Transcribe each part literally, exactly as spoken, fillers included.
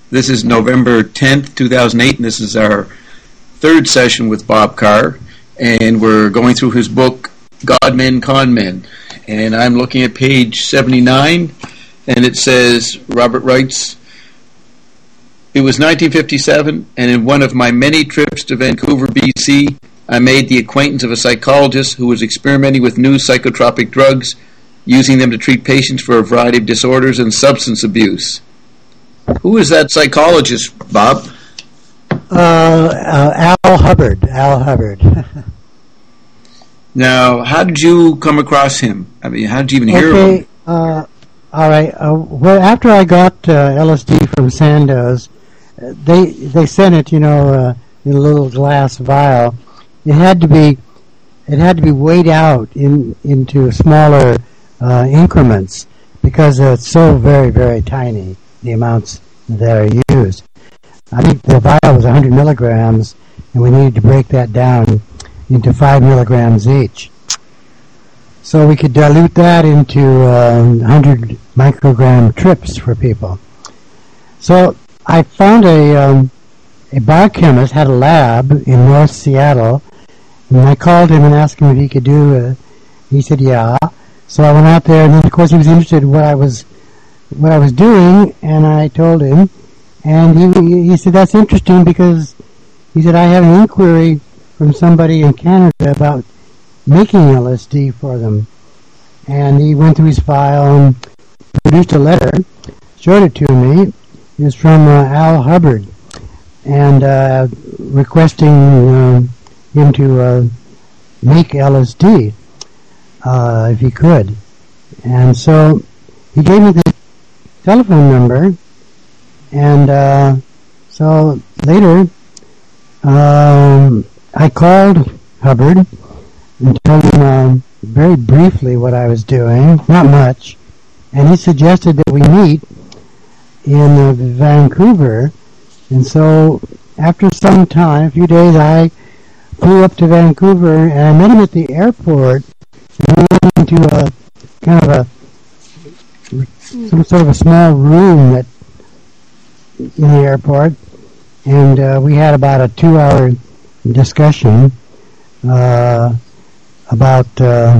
This is November tenth, two thousand eight, and this is our third session with Bob Carr, and we're going through his book, God Men, Con Men. And I'm looking at page seventy-nine, and it says, Robert writes, "It was nineteen fifty-seven, and in one of my many trips to Vancouver, B C, I made the acquaintance of a psychologist who was experimenting with new psychotropic drugs, using them to treat patients for a variety of disorders and substance abuse." Who is that psychologist, Bob? Uh, uh, Al Hubbard. Al Hubbard. Now, how did you come across him? I mean, how did you even hear okay, of him? Uh, all right. Uh, well, after I got uh, L S D from Sandoz, they they sent it, you know, uh, in a little glass vial. It had to be it had to be weighed out in into smaller uh, increments because it's so very very tiny, the amounts that are used. I think the vial was one hundred milligrams, and we needed to break that down into five milligrams each. So we could dilute that into uh, one hundred microgram trips for people. So I found a um, a biochemist had a lab in North Seattle, and I called him and asked him if he could do it. He said, yeah. So I went out there, and then of course he was interested in what I was what I was doing, and I told him, and he he said, that's interesting because he said, I have an inquiry from somebody in Canada about making L S D for them. And he went through his file and produced a letter, showed it to me. It was from uh, Al Hubbard, and uh, requesting uh, him to uh, make L S D uh, if he could. And so he gave me the telephone number, and uh, so later um, I called Hubbard and told him uh, very briefly what I was doing, not much, and he suggested that we meet in uh, Vancouver. And so after some time, a few days, I flew up to Vancouver, and I met him at the airport, and we went into a kind of a some sort of a small room that in the airport, and uh, we had about a two-hour discussion uh, about uh,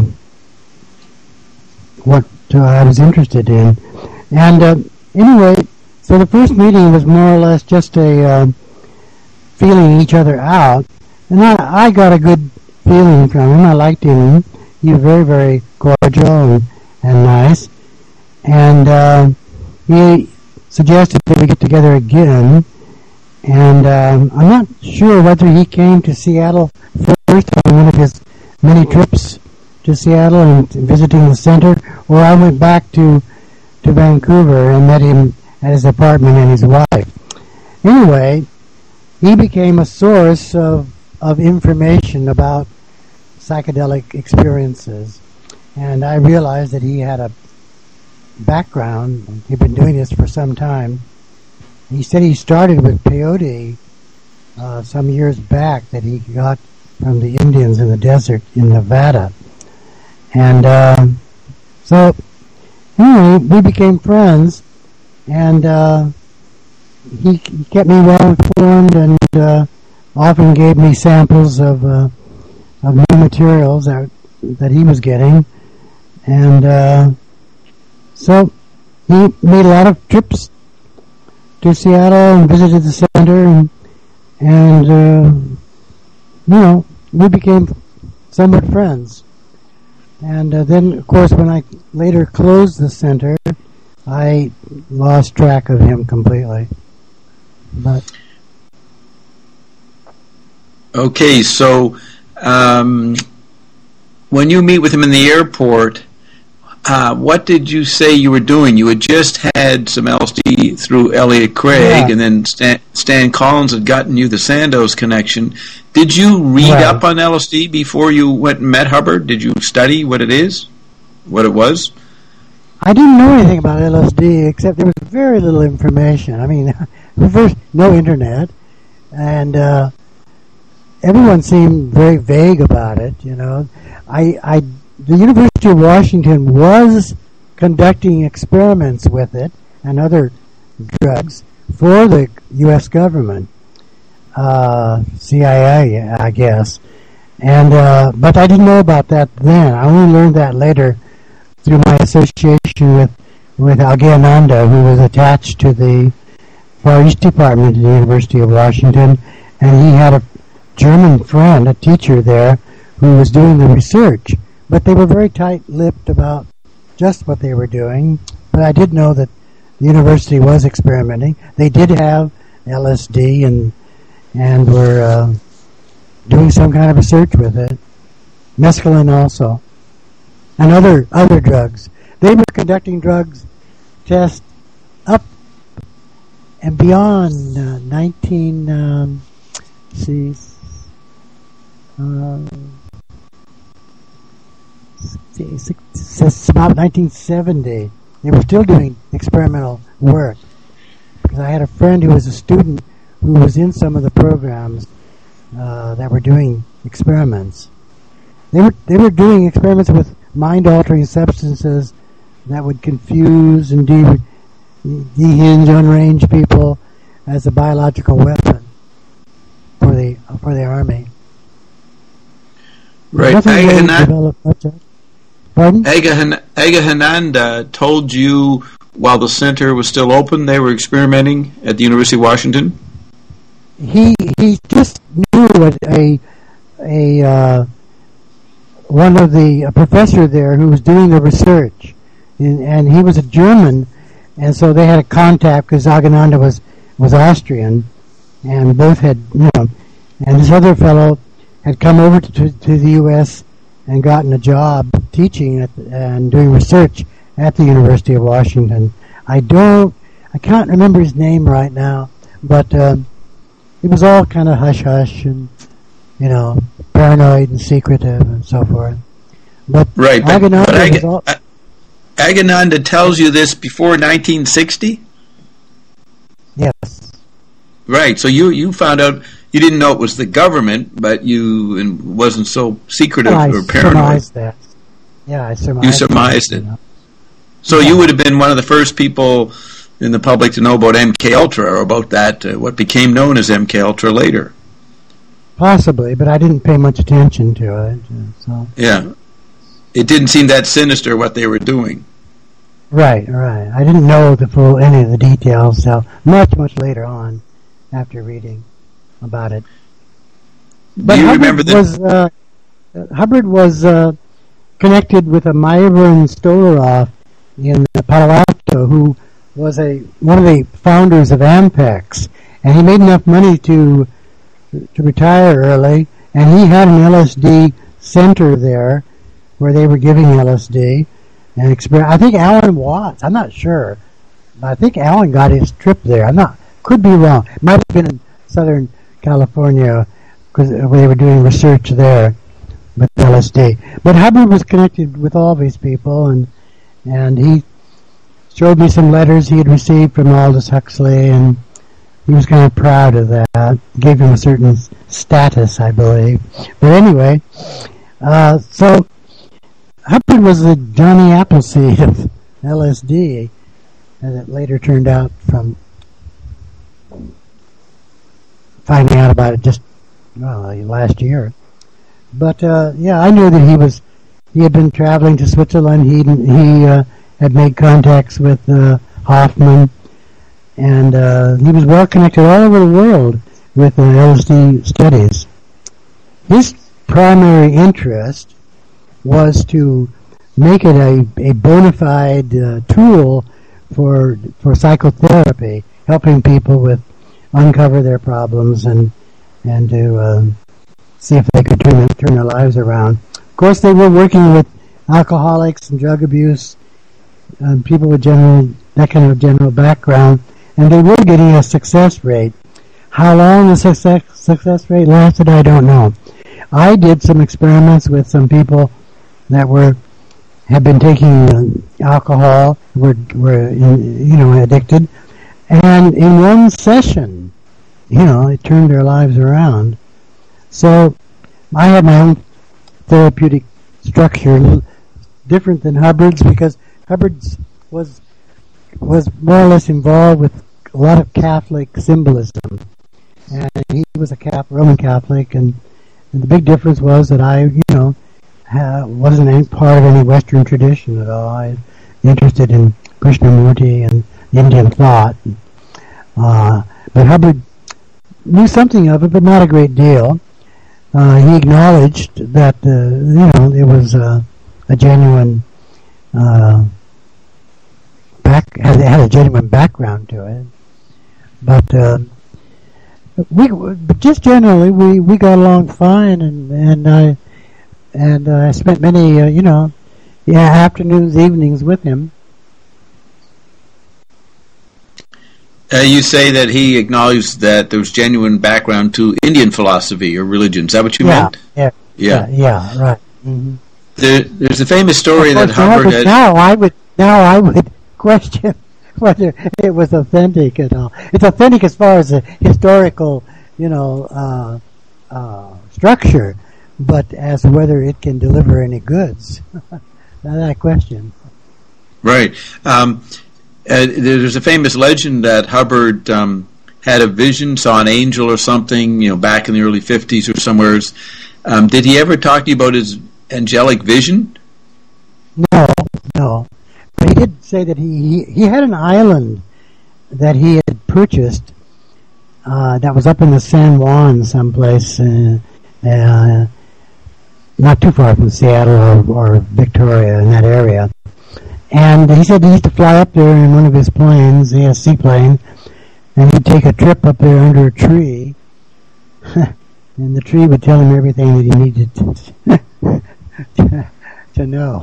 what uh, I was interested in. And uh, anyway, so the first meeting was more or less just a uh, feeling each other out, and I, I got a good feeling from him. I liked him. He was very, very cordial and, and nice. And uh, he suggested that we get together again. And um, I'm not sure whether he came to Seattle first on one of his many trips to Seattle and visiting the center, or I went back to to Vancouver and met him at his apartment and his wife. Anyway, he became a source of of information about psychedelic experiences, and I realized that he had a background. He'd been doing this for some time. He said he started with peyote uh, some years back that he got from the Indians in the desert in Nevada. And uh, so, anyway, we became friends, and uh, he, he kept me well informed and uh, often gave me samples of uh, of new materials that, that he was getting. And uh, so he made a lot of trips to Seattle and visited the center, and, and uh, you know, we became somewhat friends. And uh, then, of course, when I later closed the center, I lost track of him completely. But okay, so um, when you meet with him in the airport, Uh, what did you say you were doing? You had just had some L S D through Elliot Craig, yeah. and then Stan, Stan Collins had gotten you the Sandoz connection. Did you read right. up on L S D before you went and met Hubbard? Did you study what it is, what it was? I didn't know anything about L S D, except there was very little information. I mean, first, no internet, and uh, everyone seemed very vague about it, you know. I... I The University of Washington was conducting experiments with it and other drugs, for the U S government, uh, C I A, I guess. And uh, but I didn't know about that then. I only learned that later through my association with with Algayananda, who was attached to the Far East Department at the University of Washington, and he had a German friend, a teacher there, who was doing the research. But they were very tight-lipped about just what they were doing. But I did know that the university was experimenting. They did have L S D and and were uh, doing some kind of research with it. Mescaline also, and other other drugs. They were conducting drugs tests up and beyond uh, nineteen. Um, see, uh, it's about nineteen seventy. They were still doing experimental work because I had a friend who was a student who was in some of the programs uh, that were doing experiments. They were they were doing experiments with mind-altering substances that would confuse and de- dehinge, unrange people as a biological weapon for the for the army. Right. Nothing really Agahan- developed much of- Pardon? Agahan- Agahananda told you while the center was still open, they were experimenting at the University of Washington? He he just knew what a a uh, one of the a professor there who was doing the research, and, and he was a German, and so they had a contact because Agananda was was Austrian, and both had you know, and this other fellow had come over to to, to the U S and gotten a job teaching at, and doing research at the University of Washington. I don't, I can't remember his name right now, but uh, it was all kind of hush hush and you know paranoid and secretive and so forth. But right, but, Agananda but Ag- was all, Agananda tells you this before nineteen sixty? yes. Right, so you, you found out, you didn't know it was the government, but you and wasn't so secretive Well, I or paranoid. surmised that. Yeah, I surmised. You surmised that, it. You know. So Yeah. you would have been one of the first people in the public to know about M K Ultra or about that, uh, what became known as M K Ultra later. Possibly, but I didn't pay much attention to it. So Yeah. It didn't seem that sinister what they were doing. right, right. I didn't know the full any of the details. So much, much later on, after reading about it. But Do you Hubbard remember that? was uh, Hubbard was uh, connected with a Myron Stolaroff in Palo Alto, who was a one of the founders of Ampex, and he made enough money to to retire early, and he had an L S D center there where they were giving L S D and exper- I think Alan Watts. I'm not sure, but I think Alan got his trip there. I'm not. Could be wrong. It might have been in Southern California because they were doing research there with L S D. But Hubbard was connected with all these people, and and he showed me some letters he had received from Aldous Huxley, and he was kind of proud of that. Gave him a certain s- status, I believe. But anyway, uh, so Hubbard was the Johnny Appleseed of L S D, as it later turned out from finding out about it just well last year. But uh, yeah, I knew that he was he had been traveling to Switzerland. He he uh, had made contacts with uh, Hoffman, and uh, he was well connected all over the world with uh, L S D studies. His primary interest was to make it a, a bona fide uh, tool for for psychotherapy, helping people with uncover their problems and and to um, see if they could turn their, turn their lives around. Of course, they were working with alcoholics and drug abuse, um, people with general that kind of general background, and they were getting a success rate. How long the success success rate lasted, I don't know. I did some experiments with some people that were had been taking uh, alcohol, were were in, you know addicted. And in one session, you know, it turned their lives around. So I had my own therapeutic structure, different than Hubbard's, because Hubbard's was was more or less involved with a lot of Catholic symbolism, and he was a Catholic, Roman Catholic, and, and the big difference was that I, you know, ha, wasn't any part of any Western tradition at all. I was interested in Krishnamurti and Indian thought, uh, but Hubbard knew something of it, but not a great deal. Uh, he acknowledged that uh, you know it was uh, a genuine uh, back had, had a genuine background to it, but uh, we but just generally we, we got along fine, and and I and uh, I spent many uh, you know yeah afternoons, evenings with him. Uh, you say that he acknowledged that there was genuine background to Indian philosophy or religion. Is that what you yeah, meant? Yeah, yeah, yeah, yeah, right. Mm-hmm. There, there's a famous story that Hubbard had. Now I would now I would question whether it was authentic at all. It's authentic as far as the historical, you know, uh, uh, structure, but as whether it can deliver any goods, that question. Right. Um, Uh, there's a famous legend that Hubbard um, had a vision, saw an angel or something, you know, back in the early fifties or somewhere. Um, did he ever talk to you about his angelic vision? No, no. But he did say that he, he, he had an island that he had purchased uh, that was up in the San Juan someplace, uh, uh, not too far from Seattle or, or Victoria, in that area. And he said he used to fly up there in one of his planes, he has a seaplane, and he'd take a trip up there under a tree, and the tree would tell him everything that he needed to, to, to know.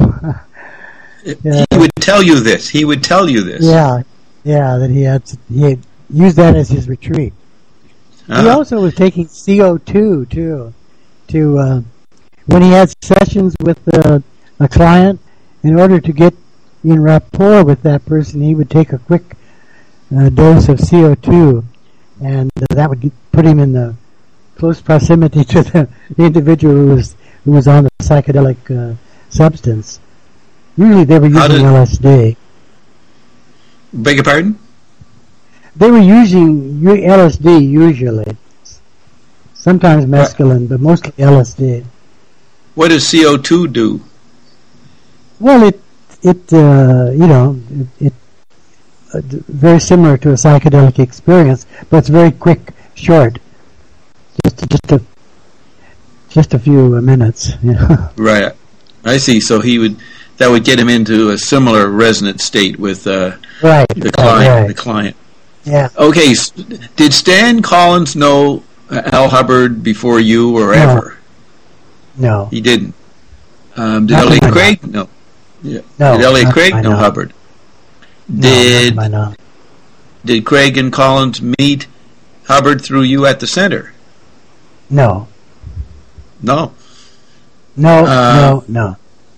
Yeah. He would tell you this. He would tell you this. Yeah, yeah, that he had he had used that as his retreat. Uh-huh. He also was taking C O two too, to uh, when he had sessions with uh, a client. In order to get in rapport with that person, he would take a quick uh, dose of C O two, and uh, that would get, put him in the close proximity to the, the individual who was who was on the psychedelic uh, substance. Usually, they were using L S D. Beg your pardon? They were using L S D usually. Sometimes mescaline, but mostly L S D. What does C O two do? Well, it it uh, you know it, it uh, very similar to a psychedelic experience, but it's very quick, short, just just a just a few uh, minutes. You know? Right, I see. So he would that would get him into a similar resonant state with uh, right the client. Right. The client. Yeah. Okay. Did Stan Collins know Al Hubbard before you or no. ever? No, he didn't. Um, did Elliot Craig? No. Yeah. No, did Elliot Craig know Hubbard? Did no, Did Craig and Collins meet Hubbard through you at the center? No. No. No. Uh, no. No.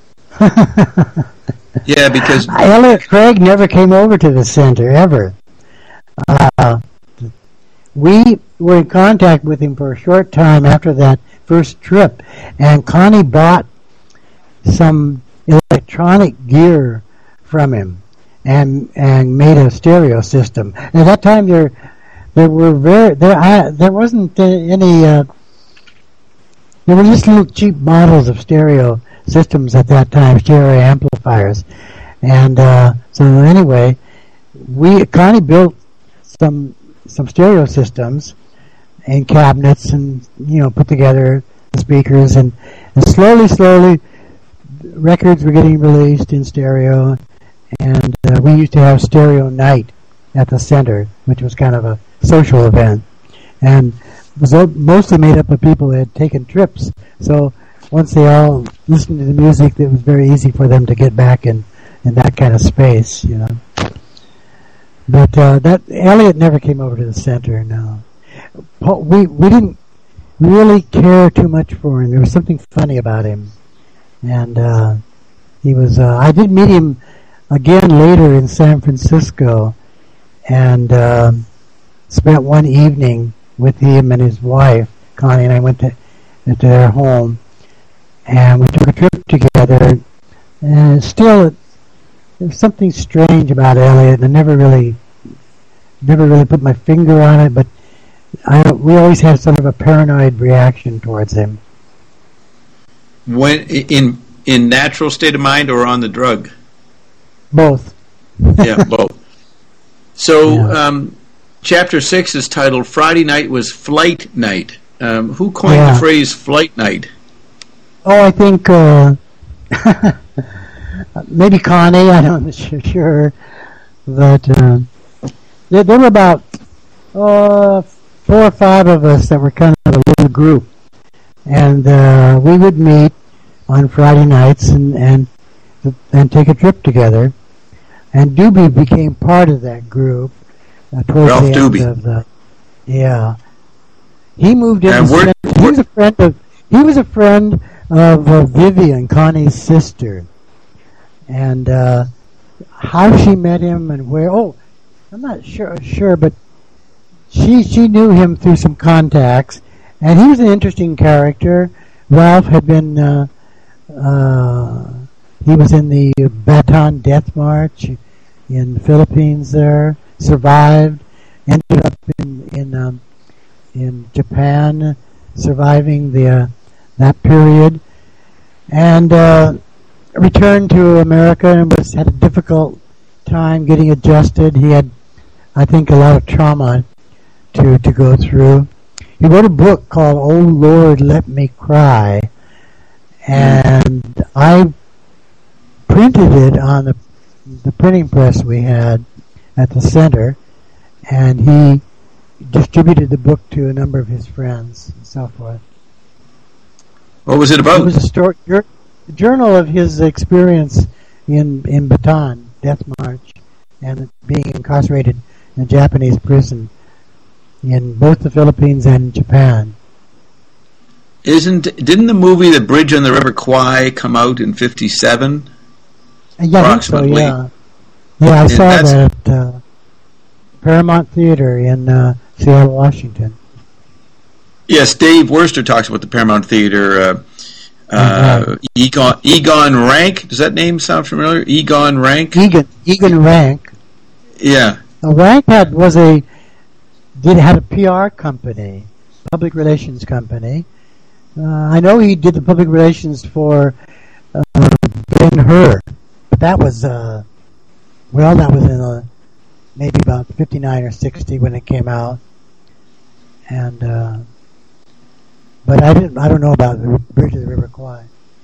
Yeah, because Elliot Craig never came over to the center ever. Uh, we were in contact with him for a short time after that first trip, and Connie bought some electronic gear from him and and made a stereo system. And at that time there there were very there I, there wasn't any uh, there were just little cheap models of stereo systems at that time, stereo amplifiers. And uh, so anyway, we Connie built some some stereo systems and cabinets, and you know put together the speakers, and, and slowly slowly records were getting released in stereo, and uh, we used to have stereo night at the center, which was kind of a social event, and was mostly made up of people that had taken trips. So once they all listened to the music, it was very easy for them to get back in, in that kind of space, you know. But uh, that Elliot never came over to the center. No, we we didn't really care too much for him. There was something funny about him. And uh, he was. Uh, I did meet him again later in San Francisco, and uh, spent one evening with him and his wife, Connie, and I went to, to their home, and we took a trip together. And still, it, there was something strange about Elliot. I never really never really put my finger on it, but I, we always had sort of a paranoid reaction towards him. When in in natural state of mind or on the drug? Both. Yeah, both. So, Yeah. um, chapter six is titled "Friday Night Was Flight Night." Um, who coined Yeah. the phrase "flight night"? Oh, I think uh, maybe Connie. I'm not sure, sure. but uh, there, there were about uh, four or five of us that were kind of a little group, and uh, we would meet on Friday nights and and and take a trip together. And Doobie became part of that group uh, towards Ralph the Doobie. end of the yeah. He moved in. And where- He was a friend of he was a friend of uh, Vivian, Connie's sister, and uh, how she met him and where. Oh, I'm not sure sure, but she she knew him through some contacts, and he was an interesting character. Ralph had been. Uh, uh, he was in the Bataan Death March in the Philippines. There survived, ended up in in um, in Japan, surviving the uh, that period, and uh, returned to America and was had a difficult time getting adjusted. He had, I think, a lot of trauma to to go through. He wrote a book called "Oh Lord, Let Me Cry," and I printed it on the the printing press we had at the center, and he distributed the book to a number of his friends and so forth. What was it about? It was a story, jur- journal of his experience in in Bataan Death March and being incarcerated in a Japanese prison in both the Philippines and Japan. Isn't didn't the movie The Bridge on the River Kwai come out in fifty-seven? Yeah, I think so, Approximately. yeah. Yeah, I And saw that's- that at uh, Paramount Theater in uh, Seattle, Washington. Yes, Dave Worster talks about the Paramount Theater. Uh, uh, Right. Egon Egon Rank. Does that name sound familiar? Egon Rank. Egan Egan Rank. Yeah. Uh, Rank had was a did had a P R company, public relations company. Uh, I know he did the public relations for uh, Ben-Hur, but that was uh, well, that was in uh, maybe about fifty-nine or sixty when it came out, and uh, but I didn't. I don't know about the Bridge of the River Kwai.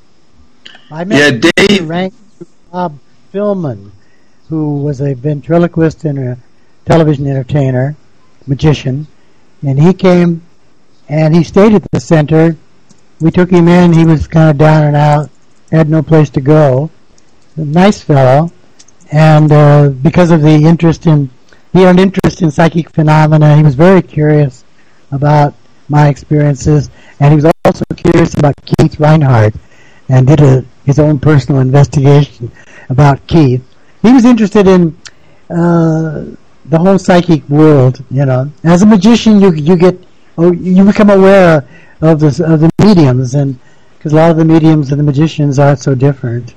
I met Yeah, Dave- Rank through Bob Philman, who was a ventriloquist and a television entertainer, magician, and he came and he stayed at the center. We took him in. He was kind of down and out, had no place to go. A nice fellow, and uh, because of the interest in, he had an interest in psychic phenomena. He was very curious about my experiences, and he was also curious about Keith Reinhardt, and did a, his own personal investigation about Keith. He was interested in uh, the whole psychic world. You know, as a magician, you you get oh, you become aware of the of the mediums, and because a lot of the mediums and the magicians are so different.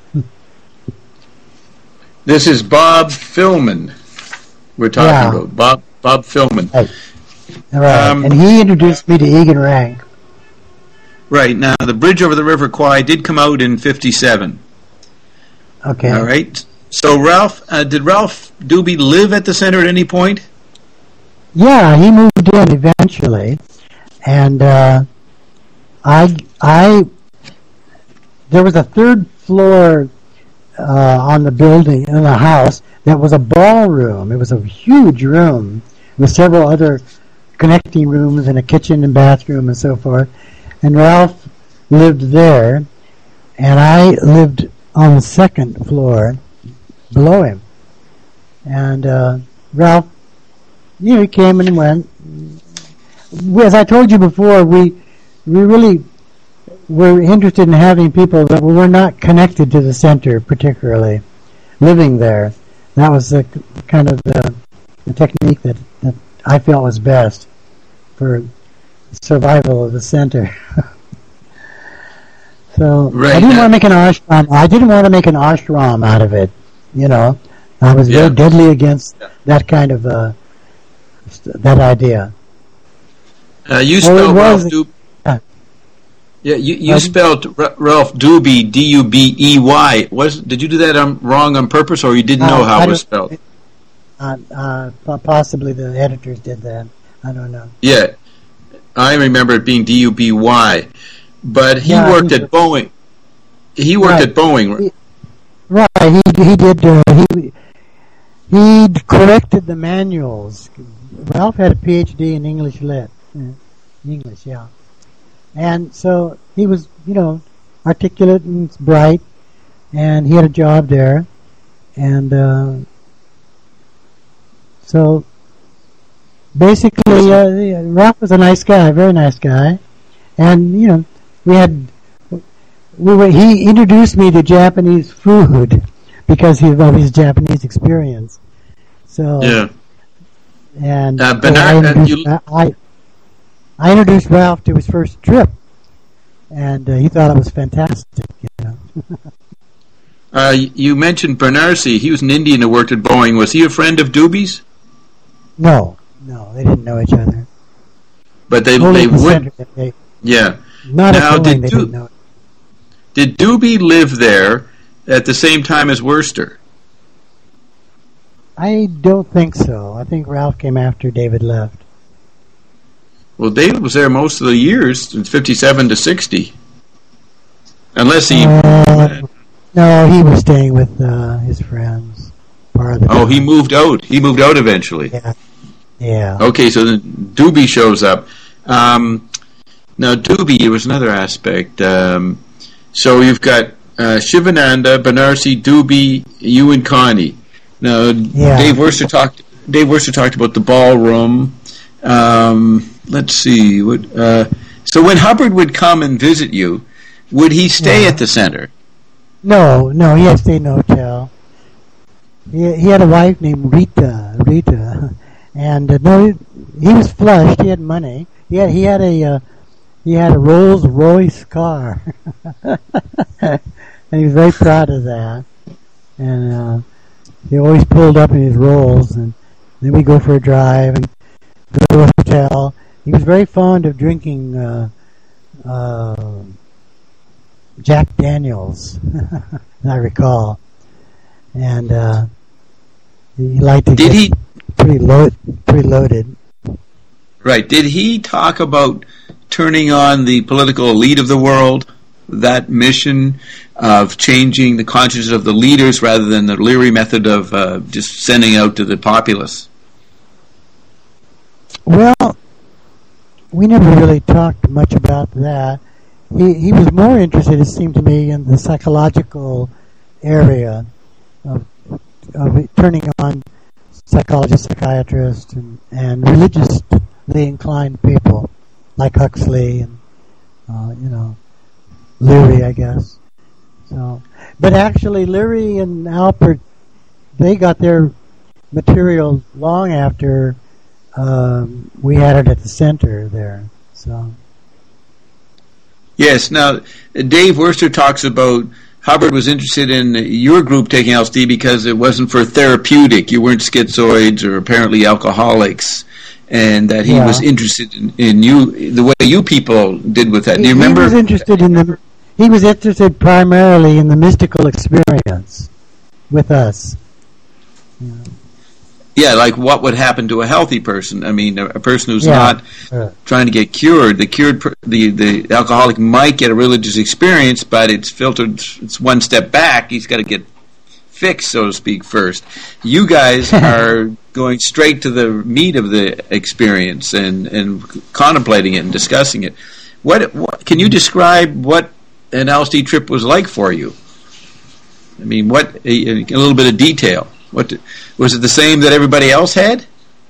This is Bob Philman. We're talking Yeah. about Bob Bob Philman. Right. All right. Um, and he introduced me to Egan Rank. Right now, The Bridge over the River Kwai did come out in fifty-seven. Okay. All right. So Ralph, uh, did Ralph Doobie live at the center at any point? Yeah, he moved in eventually, and uh, I I there was a third floor uh, on the building in the house that was a ballroom. It was a huge room with several other connecting rooms and a kitchen and bathroom and so forth. And Ralph lived there, and I lived on the second floor below him. And uh, Ralph, you know, he came and went. As I told you before, we we really were interested in having people that were not connected to the center particularly, living there. That was the kind of the, the technique that, that I felt was best for survival of the center. So Right I didn't now- want to make an ashram. I didn't want to make an ashram out of it. You know, I was Yeah. very deadly against that kind of uh, that idea. Uh, you Well, it spelled Ralph was- Dubey. uh, Yeah, you, you Pardon? spelled R- Ralph Dubey, D U B E Y. Was did you do that um, wrong on purpose, or you didn't know Uh, how I it was don't- spelled? Uh, uh, po- possibly the editors did that. I don't know. Yeah, I remember it being D U B Y. But he Yeah, worked he- at Boeing. He worked Right. at Boeing. He- Right, he he did. Uh, he he corrected the manuals. Ralph had a P H D in English lit, uh, English, yeah, and so he was, you know, articulate and bright, and he had a job there, and uh, so basically, uh, yeah, Ralph was a nice guy, very nice guy, and you know, we had. We were, he introduced me to Japanese food because he, of his Japanese experience. So Yeah. and Uh, so Bernard, I, uh, introduced, you- I I introduced Ralph to his first trip, and uh, he thought it was fantastic. You know, Uh, you mentioned Bernarsi. He was an Indian who worked at Boeing. Was he a friend of Doobie's? no, no, they didn't know each other. But they Only they at the would. center that they, Yeah. not Now, at Boeing, did they Du- didn't know. Did Doobie live there at the same time as Worcester? I don't think so. I think Ralph came after David left. Well, David was there most of the years, fifty-seven to sixty. Unless he. Uh, no, he was staying with uh, his friends. Part of the Oh, he time. moved out. He moved out eventually. Yeah. Yeah. Okay, so then Doobie shows up. Um, now, Doobie, there was another aspect. Um, so you've got uh, Shivananda, Banarsi, Doobie, you and Connie. Now, Yeah. Dave Worcester talked. Dave Worcester talked about the ballroom. Um, let's see. What, uh, so when Hubbard would come and visit you, would he stay Yeah. at the center? No, no, he had stayed in a hotel. He, he had a wife named Rita, Rita, and uh, no, he, he was flushed. He had money. He had he had a uh, he had a Rolls Royce car, and he was very proud of that. And uh, he always pulled up in his Rolls, and then we go for a drive and go to a hotel. He was very fond of drinking uh, uh, Jack Daniels, as I recall, and uh, he liked to Did get he? pretty load, pretty loaded. Right. Did he talk about turning on the political elite of the world? That mission of changing the consciousness of the leaders rather than the Leary method of uh, just sending out to the populace? Well, we never really talked much about that. He he was more interested, it seemed to me, in the psychological area of of turning on psychologists, psychiatrists, and, and religiously inclined people like Huxley and uh, you know Leary, I guess. So, but actually, Leary and Alpert, they got their material long after um, we had it at the center there. So. Yes. Now, Dave Worcester talks about Hubbard was interested in your group taking L S D because it wasn't for therapeutic. You weren't schizoids or apparently alcoholics, and that he Yeah. was interested in, in you, the way you people did with that. Do He, you he remember? was interested in the. He was interested primarily in the mystical experience with us. Yeah. Yeah, like what would happen to a healthy person? I mean, a, a person who's Yeah. not Uh, trying to get cured. The cured, per- the the alcoholic might get a religious experience, but it's filtered. It's one step back. He's got to get fixed, so to speak, first. You guys are going straight to the meat of the experience and and contemplating it and discussing it. What, what can you describe what an L S D trip was like for you? I mean, what a, a little bit of detail. What was it the same that everybody else had?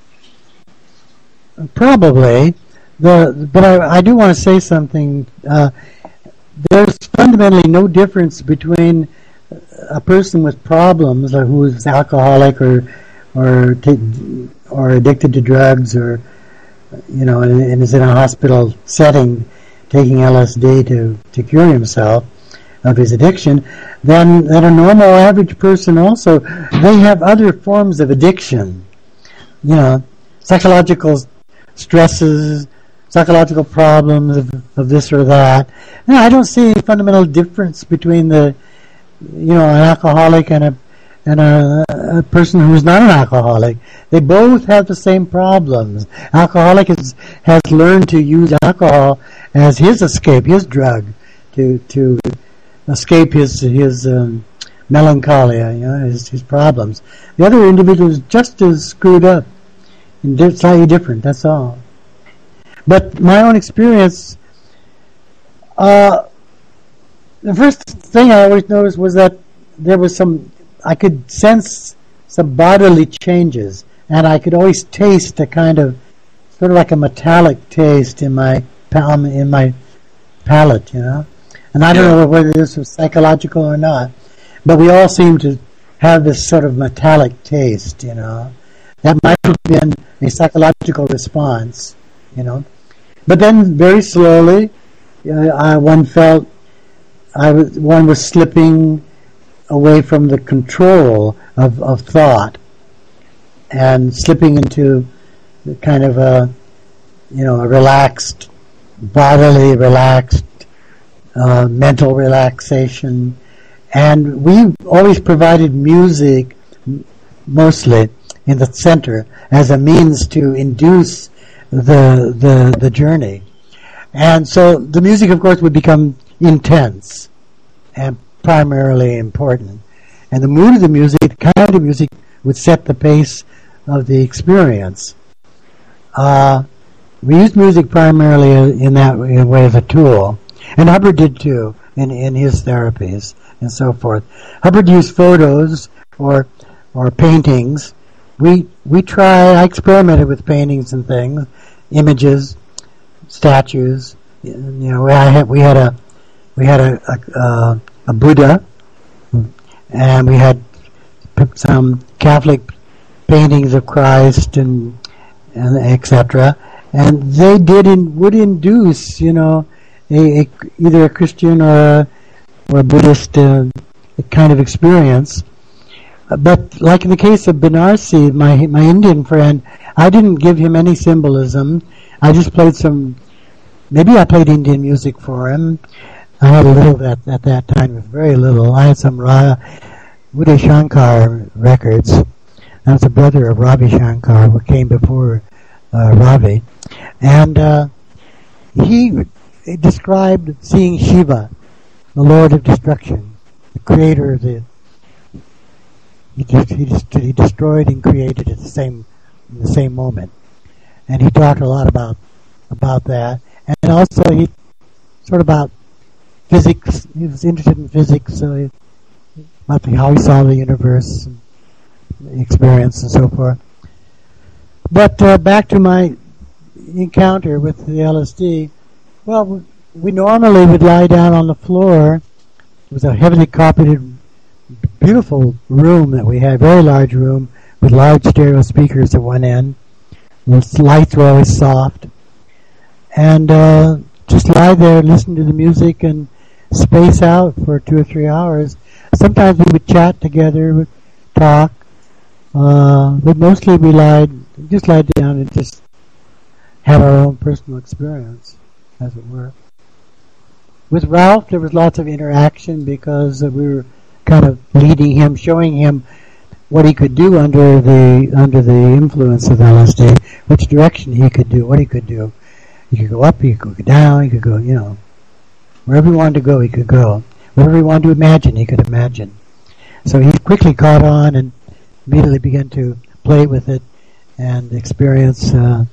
Probably. The but I, I do want to say something. Uh, there's fundamentally no difference between a person with problems, like who is alcoholic or or t- or addicted to drugs, or you know, and, and is in a hospital setting taking L S D to, to cure himself of his addiction, than than a normal average person. Also, they have other forms of addiction. You know. psychological stresses, psychological problems of, of this or that. No, I don't see any fundamental difference between the, you know, an alcoholic and a and a, a person who's not an alcoholic. They both have the same problems. Alcoholic is, has learned to use alcohol as his escape, his drug, to to escape his his um, melancholia, you know, his, his problems. The other individual is just as screwed up and di- slightly different. That's all. But my own experience, uh, the first thing I always noticed was that there was some, I could sense some bodily changes, and I could always taste a kind of, sort of like a metallic taste in my palm, in my palate, you know. And I don't Yeah. know whether this was psychological or not, but we all seem to have this sort of metallic taste, you know. That might have been a psychological response, you know. But then, very slowly, uh, I, one felt I was, one was slipping away from the control of, of thought and slipping into the kind of a, you know, a relaxed, bodily relaxed, uh, mental relaxation. And we always provided music, mostly in the center, as a means to induce the the the journey. And so the music, of course, would become intense and primarily important. And the mood of the music, the kind of music, would set the pace of the experience. Uh, we used music primarily in that in a way as a tool. And Hubbard did too, in, in his therapies and so forth. Hubbard used photos or or paintings. We we try. I experimented with paintings and things, images, statues. You know, I had we had a we had a a, uh, a Buddha, and we had some Catholic paintings of Christ and and et cetera. And they did in, would induce, you know, a, a either a Christian or a, or a Buddhist uh, kind of experience. But like in the case of Banarsi, my my Indian friend, I didn't give him any symbolism. I just played some, maybe I played Indian music for him. I had a little at, at that time, it was very little. I had some Ra, Uday Shankar records. That was the brother of Ravi Shankar, who came before uh, Ravi. And uh, he described seeing Shiva, the Lord of Destruction, the creator of the He, just, he, just, he destroyed and created at the same in the same moment, and he talked a lot about about that, and also he sort of about physics. He was interested in physics, so he, about the, how he saw the universe, and the experience, and so forth. But uh, back to my encounter with the L S D. Well, we normally would lie down on the floor. It was a heavily carpeted, beautiful room that we had, very large room with large stereo speakers at one end. The lights were always soft. And uh, just lie there and listen to the music and space out for two or three hours. Sometimes we would chat together, would talk, uh, but mostly we lied, just lied down and just have our own personal experience, as it were. With Ralph, there was lots of interaction because uh, we were kind of leading him, showing him what he could do under the under the influence of L S D, which direction he could do, what he could do. He could go up, he could go down, he could go, you know, wherever he wanted to go, he could go. Whatever he wanted to imagine, he could imagine. So he quickly caught on and immediately began to play with it and experience uh,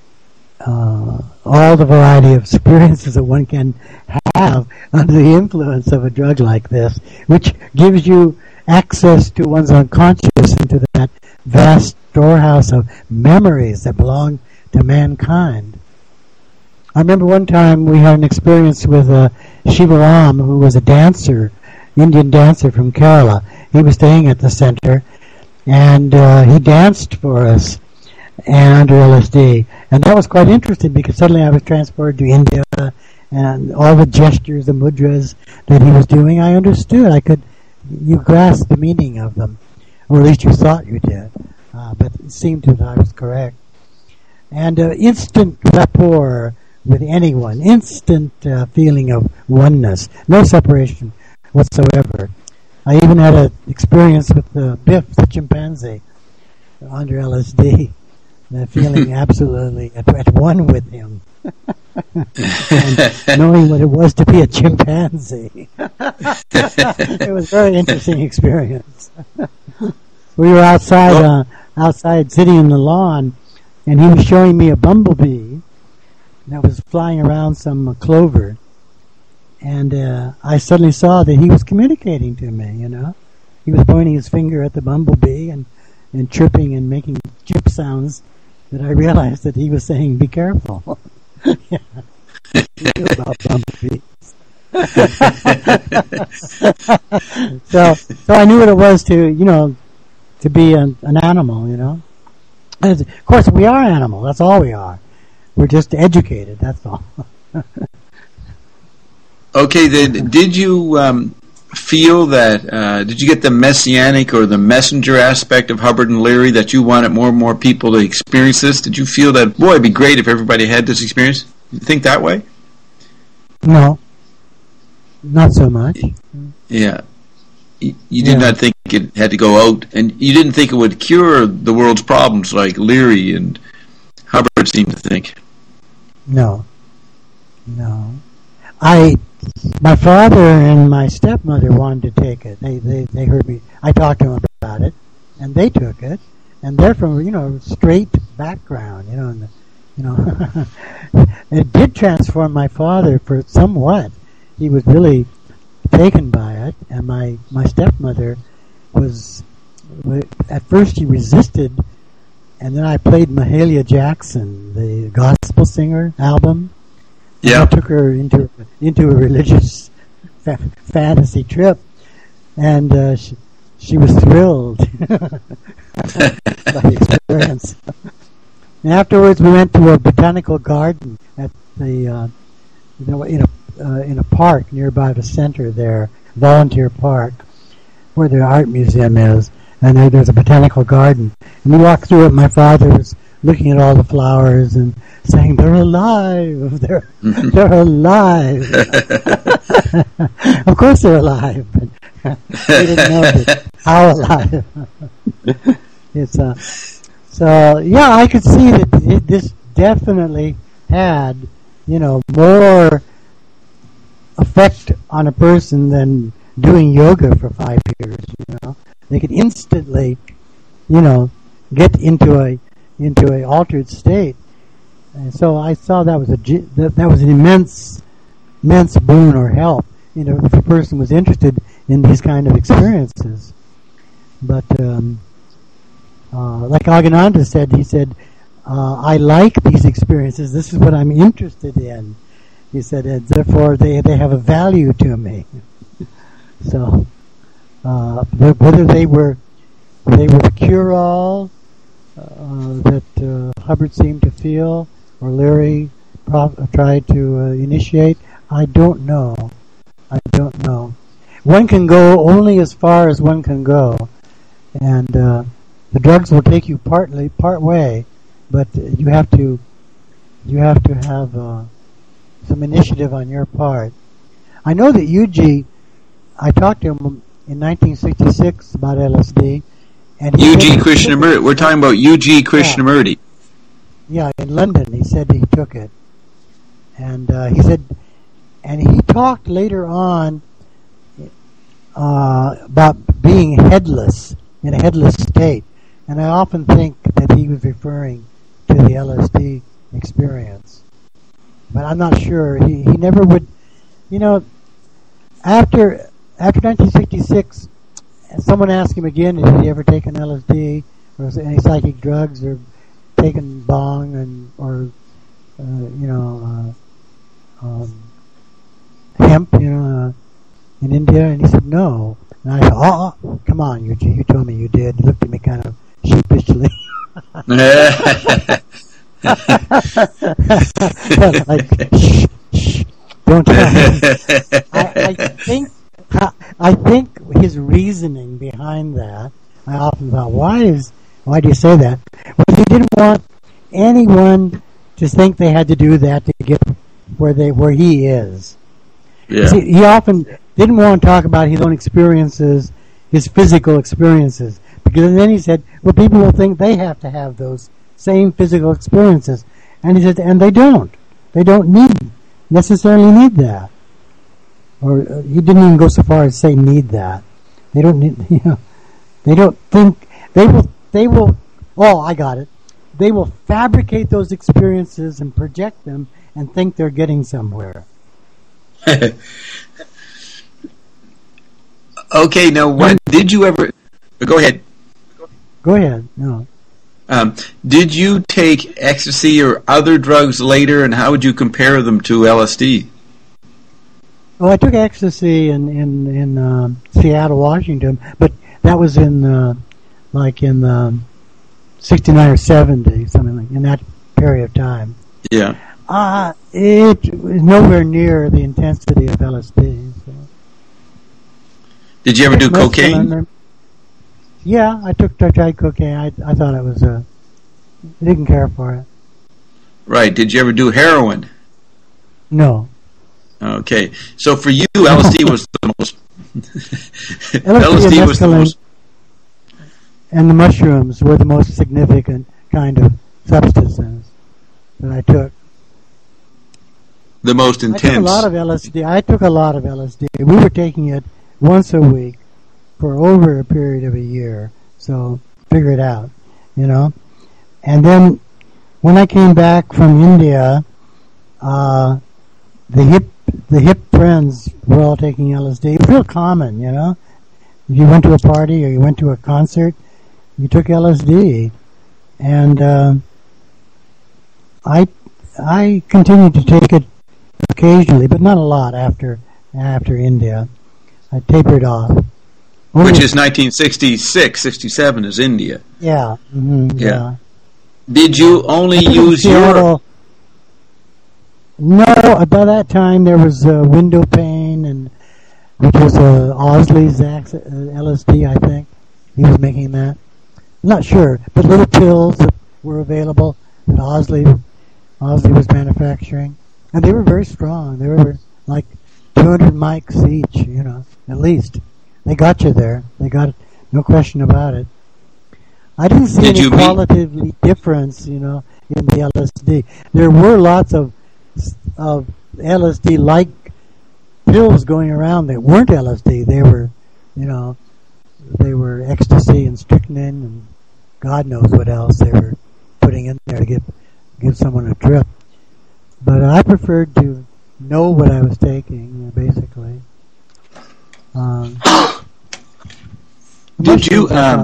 uh, all the variety of experiences that one can have under the influence of a drug like this, which gives you access to one's unconscious, into that vast storehouse of memories that belong to mankind. I remember one time we had an experience with uh, Shivaram, who was a dancer, Indian dancer from Kerala. He was staying at the center, and uh, he danced for us and under L S D. And that was quite interesting because suddenly I was transported to India, and all the gestures, the mudras that he was doing, I understood. I could, you grasped the meaning of them, or at least you thought you did. Uh, but it seemed to that I was correct. and uh, instant rapport with anyone, instant uh, feeling of oneness, no separation whatsoever. I even had an experience with uh, Biff, the chimpanzee, under L S D, uh, feeling absolutely at, at one with him, and knowing what it was to be a chimpanzee. It was a very interesting experience. We were outside, uh, outside sitting in the lawn, and he was showing me a bumblebee that was flying around some uh, clover. And uh, I suddenly saw that he was communicating to me, you know. He was pointing his finger at the bumblebee and, and chirping and making chip sounds that I realized that he was saying, be careful. Yeah. He knew about bumblebees. so, so I knew what it was to, you know, to be an, an animal, you know. And of course, we are animal. That's all we are. We're just educated, that's all. Okay, then, did you um, feel that, uh, did you get the messianic or the messenger aspect of Hubbard and Leary, that you wanted more and more people to experience this? Did you feel that, boy, it'd be great if everybody had this experience? Did you think that way? No, not so much. Yeah. You, you did Yeah. not think it had to go out, and you didn't think it would cure the world's problems like Leary and Hubbard seemed to think. No, no. I, my father and my stepmother wanted to take it. They, they, they heard me. I talked to them about it, and they took it. And they're from, you know, straight background, you know. And the, you know, it did transform my father for somewhat. He was really taken by it, and my my stepmother was. At first, he resisted, and then I played Mahalia Jackson, the gospel singer album. Yeah. I took her into into a religious fa- fantasy trip, and uh, she, she was thrilled by the experience. And afterwards, we went to a botanical garden at the uh, you know in a uh, in a park nearby the center there, Volunteer Park, where the art museum is, and there, there's a botanical garden. And we walked through it. My father was looking at all the flowers and saying, "They're alive! They're they're alive!" Of course, they're alive, but we didn't know that, how alive. It's uh, so yeah, I could see that it, this definitely had, you know, more effect on a person than doing yoga for five years. You know, they could instantly, you know, get into a into a altered state, and so I saw that was a that, that was an immense, immense boon or help, you know, if a person was interested in these kind of experiences. But um, uh, like Aghananda said, he said, uh, "I like these experiences. This is what I'm interested in." He said, and therefore they they have a value to me. So uh, whether they were they were the cure-all Uh, that uh, Hubbard seemed to feel, or Leary prof- tried to uh, initiate, I don't know. I don't know. One can go only as far as one can go, and uh, the drugs will take you partly part way, but you have to you have to have uh, some initiative on your part. I know that U G, I talked to him in nineteen sixty-six about L S D. U G Krishnamurti. We're talking about U G Krishnamurti. Yeah. yeah, in London, he said he took it, and uh, he said, and he talked later on uh, about being headless, in a headless state, and I often think that he was referring to the L S D experience, but I'm not sure. He he never would, you know, after after nineteen sixty-six. Someone asked him again, had he ever taken L S D or any psychic drugs or taken bong and or uh, you know uh, um, hemp, you know, uh, in India, and he said no. And I said, "Oh, oh come on, you you told me you did." He looked at me kind of sheepishly. Like, shh, shh, don't tell me. I, I think. I think his reasoning behind that, I often thought, why is why do you say that? Well, he didn't want anyone to think they had to do that to get where they where he is. Yeah. See, he often didn't want to talk about his own experiences, his physical experiences, because then he said, well, people will think they have to have those same physical experiences. And he said, and they don't. They don't need, necessarily need that. Or uh, he didn't even go so far as say need that. They don't need, you know, they don't think, they will, they will, oh, I got it. They will fabricate those experiences and project them and think they're getting somewhere. Okay, now what did you ever, go ahead. Go ahead, no. Um, did you take ecstasy or other drugs later, and how would you compare them to L S D? Well, I took ecstasy in in in uh, Seattle, Washington, but that was in uh, like in um, sixty-nine or seventy, something like in that period of time. Yeah. Uh it was nowhere near the intensity of L S D. So. Did you ever do cocaine? Yeah, I took I tried cocaine. I I thought it was uh, I didn't care for it. Right. Did you ever do heroin? No. Okay. So for you, L S D was the most. L S D, L S D was the most. And the mushrooms were the most significant kind of substances that I took. The most intense. I took a lot of L S D. I took a lot of L S D. We were taking it once a week for over a period of a year. So figure it out, you know. And then when I came back from India, uh, the hip the hip friends were all taking L S D. It was real common, you know. If you went to a party or you went to a concert, you took L S D, and uh, I I continued to take it occasionally, but not a lot after after India. I tapered off. Only Which is nineteen sixty-six, sixty-seven is India. Yeah. Mm-hmm, yeah. yeah. Did you only use your... No, by that time there was uh, window pane, and which was uh, Osley's uh, L S D, I think. He was making that. I'm not sure, but little pills that were available that Osley, Osley was manufacturing. And they were very strong. They were like two hundred mics each, you know, at least. They got you there. They got it, no question about it. I didn't see Did any you meet- qualitatively difference, you know, in the L S D. There were lots of of L S D-like pills going around that weren't L S D. They were, you know, they were ecstasy and strychnine and God knows what else they were putting in there to give give someone a trip. But I preferred to know what I was taking, basically. Um, Did you, um,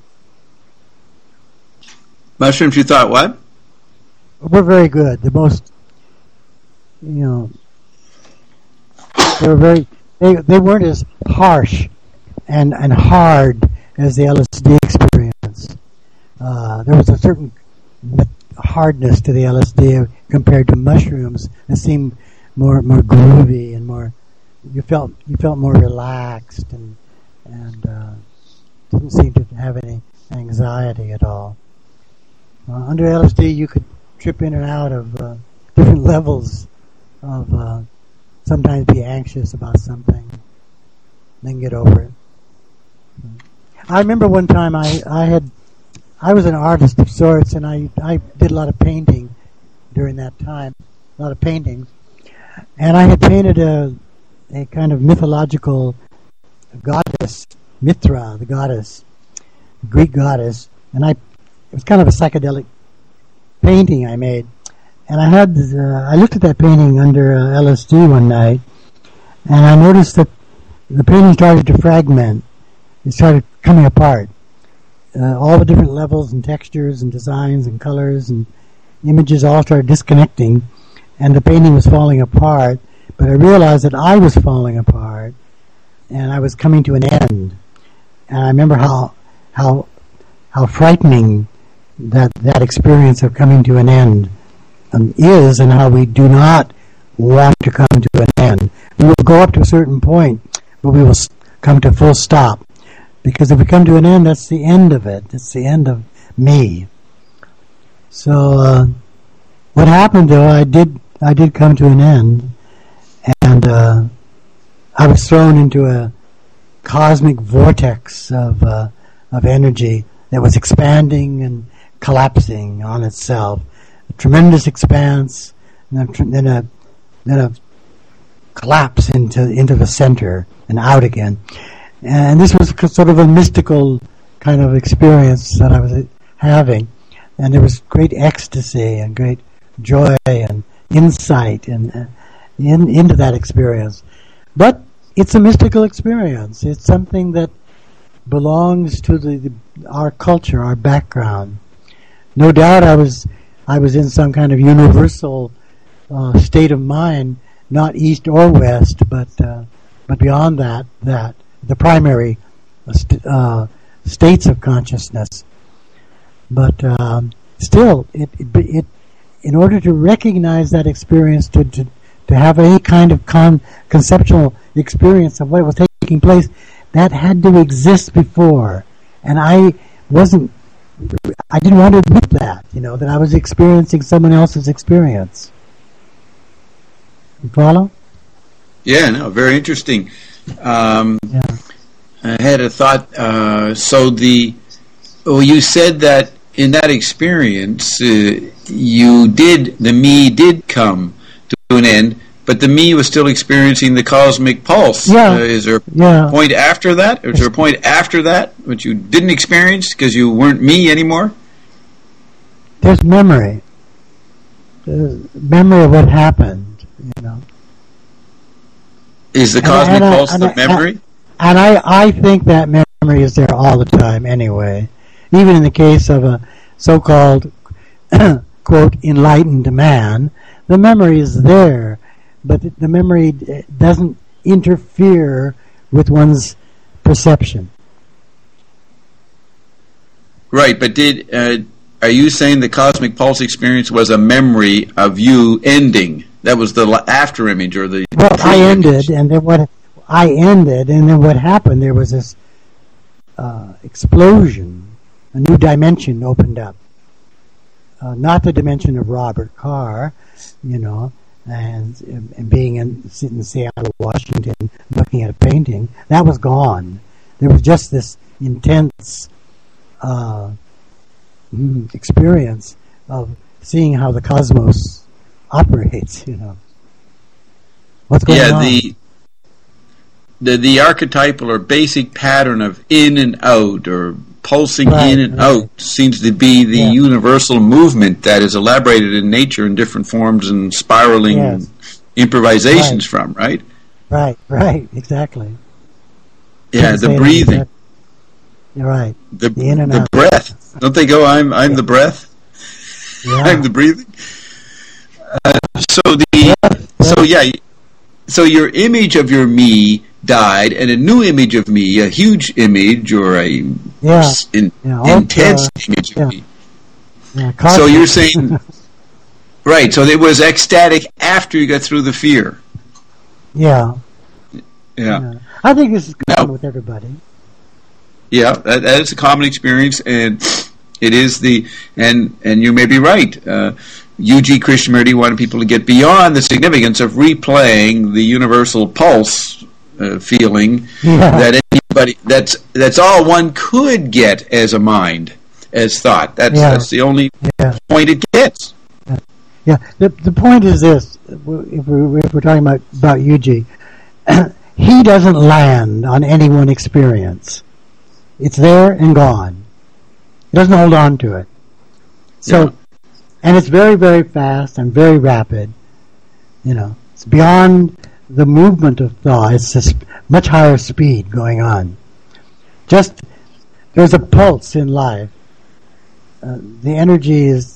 mushrooms, you thought what? Were very good. The most, you know, they were very, they they weren't as harsh and, and hard as the L S D experience. Uh, there was a certain hardness to the L S D compared to mushrooms that seemed more more groovy and more. You felt you felt more relaxed and and uh, didn't seem to have any anxiety at all. Uh, under L S D, you could trip in and out of uh, different levels of uh, sometimes be anxious about something, then get over it. I remember one time I, I had I was an artist of sorts, and I I did a lot of painting during that time, a lot of paintings, and I had painted a. a kind of mythological goddess, Mithra, the goddess, Greek goddess, and I, it was kind of a psychedelic painting I made, and I had, uh, I looked at that painting under uh, L S D one night, and I noticed that the painting started to fragment, it started coming apart, uh, all the different levels and textures and designs and colors and images all started disconnecting, and the painting was falling apart. But I realized that I was falling apart, and I was coming to an end. And I remember how how how frightening that that experience of coming to an end um, is, and how we do not want to come to an end. We will go up to a certain point, but we will come to full stop. Because if we come to an end, that's the end of it. It's the end of me. So uh, what happened though, I did I did come to an end, and uh, I was thrown into a cosmic vortex of uh, of energy that was expanding and collapsing on itself. A tremendous expanse, and then a then a collapse into into the center and out again. And this was sort of a mystical kind of experience that I was having. And there was great ecstasy and great joy and insight and uh, in, into that experience. But it's a mystical experience. It's something that belongs to the, the our culture, our background. No doubt, I was I was in some kind of universal uh, state of mind, not east or west, but uh, but beyond that, that the primary uh, st- uh, states of consciousness. But um, still, it, it, it in order to recognize that experience, to to, to have any kind of con- conceptual experience of what was taking place, that had to exist before, and I wasn't. I didn't want to admit that, you know, that I was experiencing someone else's experience. You follow? Yeah, no, very interesting. Um, yeah. I had a thought. Uh, so the, well, you said that in that experience, uh, you did, the me did come to an end, but the me was still experiencing the cosmic pulse. Yeah. Uh, is there a yeah. point after that? Is there a point after that which you didn't experience because you weren't me anymore? There's memory. There's memory of what happened, you know. Is the And- cosmic and I- pulse and the I- memory? And I, I think that memory is there all the time anyway. Even in the case of a so-called, quote, enlightened man, the memory is there, but the, the memory doesn't interfere with one's perception. Right, but did uh, are you saying the cosmic pulse experience was a memory of you ending? That was the la- after image or the Well, I pre-image? ended, and then what? I ended, and then what happened? There was this uh, explosion. A new dimension opened up. Uh, not the dimension of Robert Carr, you know, and, and being in, sitting in Seattle, Washington, looking at a painting. That was gone. There was just this intense uh, mm, experience of seeing how the cosmos operates, you know. What's going yeah, on? the the the archetypal or basic pattern of in and out or pulsing Right, in and right. out seems to be the Yeah. universal movement that is elaborated in nature in different forms and spiraling Yes. improvisations Right. from, right? Right, right, exactly. Yeah, Couldn't say the it breathing, like that. You're right. the, The in and the out. breath. Don't they go, I'm I'm the breath? Yeah. I'm the breathing. Uh, so the so yeah, so your image of your me died, and a new image of me, a huge image or a Yeah. s- in, Yeah, all- intense uh, image of yeah. me. Yeah, So cosmic. you're saying, right? So it was ecstatic after you got through the fear. yeah, Yeah, yeah. I think this is common Now- with everybody. yeah, that, that is a common experience, and it is the and and you may be right. Uh, U G Krishnamurti wanted people to get beyond the significance of replaying the universal pulse uh, feeling Yeah. that anybody that's that's all one could get as a mind, as thought. That's Yeah. that's the only Yeah, point it gets. yeah. The the point is this: if we're, if we're talking about about Yuji, he doesn't land on any one experience. It's there and gone. He doesn't hold on to it. So, Yeah. and it's very, very fast and very rapid. You know, it's beyond the movement of thought. It's just much higher speed going on. Just there's a pulse in life. Uh, the energy is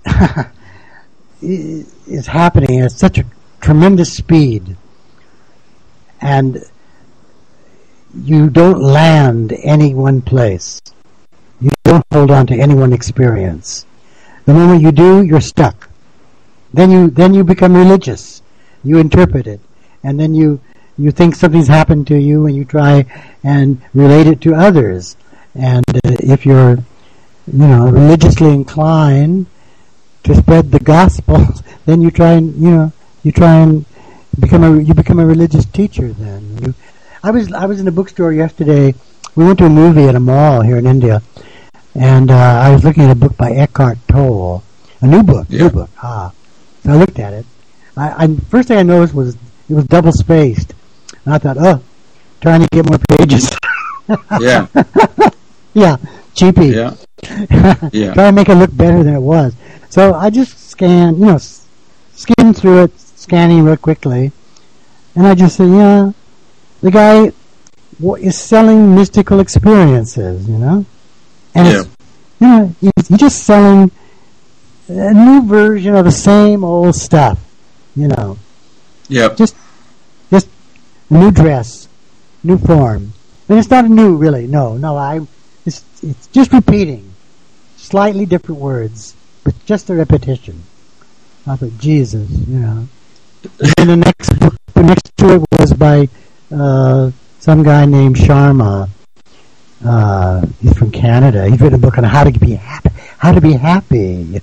is happening at such a tremendous speed, and you don't land any one place. You don't hold on to any one experience. The moment you do, you're stuck. Then you then you become religious. You interpret it, and then you you think something's happened to you, and you try and relate it to others. And uh, if you're you know religiously inclined, to spread the gospel, then you try and you know you try and become a you become a religious teacher. Then you, I was I was in a bookstore yesterday. We went to a movie at a mall here in India, and uh, I was looking at a book by Eckhart Tolle, a new book, Yeah. new book. Ah, so I looked at it. I, I first thing I noticed was it was double spaced, and I thought, oh, trying to get more pages. Yeah. Yeah, cheapy. Yeah. Yeah. Try to make it look better than it was. So I just scanned, you know, s- skimmed through it, scanning real quickly, and I just said, yeah, the guy w- is selling mystical experiences, you know, and Yeah. it's, you know, he's, he's just selling a new version of the same old stuff, you know, Yeah. just just a new dress, new form. And it's not a new, really. No, no, I. It's it's just repeating, slightly different words, but just a repetition. I thought, Jesus, you know. And the next book, the next to it was by uh, some guy named Sharma. Uh, he's from Canada. He's written a book on how to be happy. How to be happy.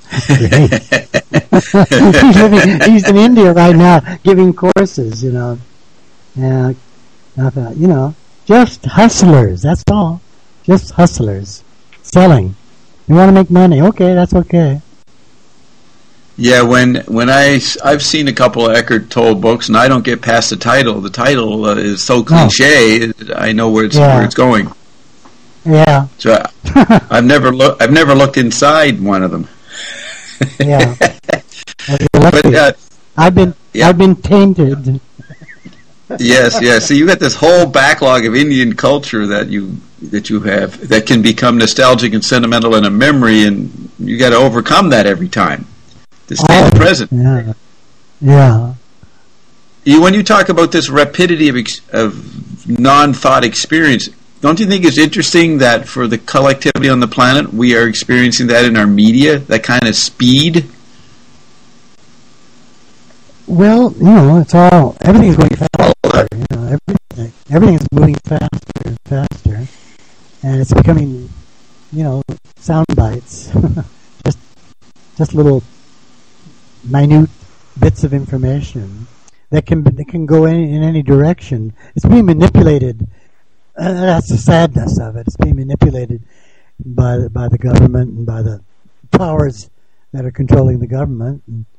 he's, living, he's in India right now, giving courses. You know, and I thought, you know, just hustlers. That's all. Just hustlers. Selling. You want to make money. Okay, that's okay. Yeah, when when I I've seen a couple of Eckhart Tolle books, and I don't get past the title. The title uh, is so cliche. I know where it's Yeah. where it's going. Yeah. So I, I've never looked. I've never looked inside one of them. Yeah. Well, you're lucky. But uh, I've been yeah. I've been tainted. yes, yes. So you got this whole backlog of Indian culture that you that you have that can become nostalgic and sentimental in a memory, and you got to overcome that every time to stay in the present. Yeah. Yeah. You, when you talk about this rapidity of ex, of non-thought experience, don't you think it's interesting that for the collectivity on the planet, we are experiencing that in our media, that kind of speed? Well, you know, it's all everything's going faster. You know, everything everything's moving faster and faster, and it's becoming, you know, sound bites, just just little minute bits of information that can that can go in, in any direction. It's being manipulated. Uh, that's the sadness of it. It's being manipulated by the, by the government and by the powers that are controlling the government. And